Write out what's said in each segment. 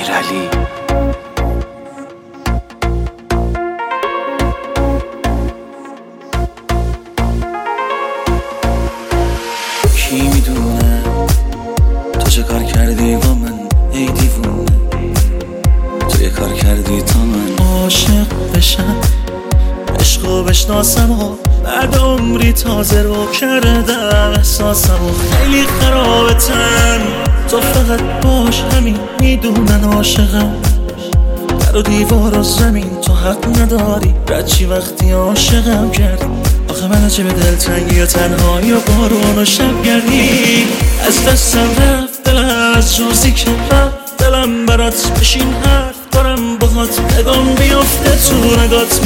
امیرعلی. کی میدونه تو چه کار کردی با من ای دیوونه، تو یه کار کردی تا من عاشق بشم، عشقو بشناسم و بعد عمری تازه رو کردم احساسم و خیلی خرابتم. تو فقط باش همین میدونن عاشقم، در و دیوار و زمین تو حق نداری رچی وقتی عاشقم کردی. آخه من چه به دلتنگی و تنهایی و بارون و شبگردی از دستم رفت دلم، از روزی که رفت دلم برات بشین حرف دارم باهات نگام بیفته تو نگات.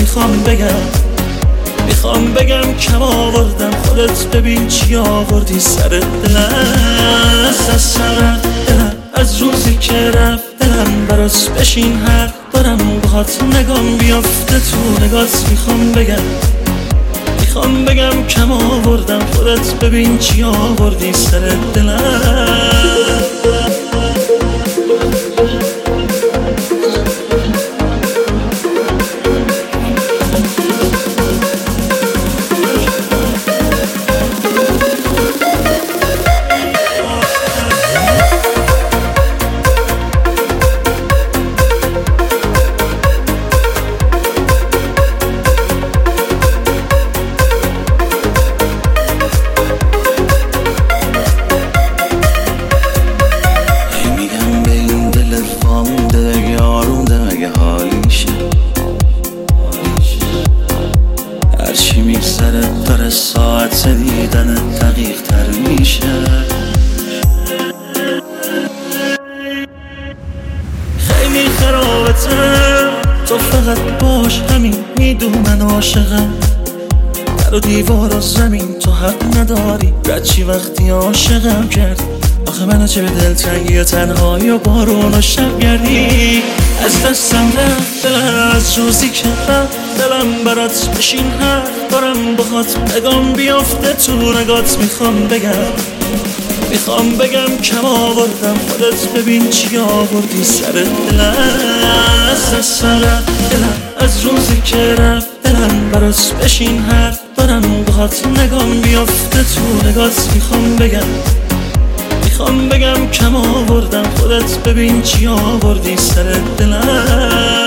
میخوام بگم کم آوردم، خودت ببین چی آوردی سر دلم. از دستم رفت دلم، از روزی که رفت دلم برات بشین حرف دارم باهات نگام بیفته تو نگات. میخوام بگم کم آوردم، خودت ببین چی آوردی سر دلم. هرچی میگذره داره ساعت دیدن دقیق تر میشه. خیلی خرابتم، تو فقط باش همین میدونن عاشقم، در و دیوار و زمین تو حق نداری رچی وقتی عاشقم کردی. آخه منو چه به دلتنگی و تنهایی و بارون و شبگردی از دستم رفت دلم، از روزی که رفت دلم برات بشین حرف دارم باهات نگام بیفته تو نگات. میخوام بگم کم آوردم، خودت ببین چی آوردی سر دلم. از دستم رفت دلم، از روزی که رفت دلم برات بشین حرف دارم باهات نگام بیفته تو نگات. میخوام بگم کم آوردم، خودت ببین چی آوردی سر دلم.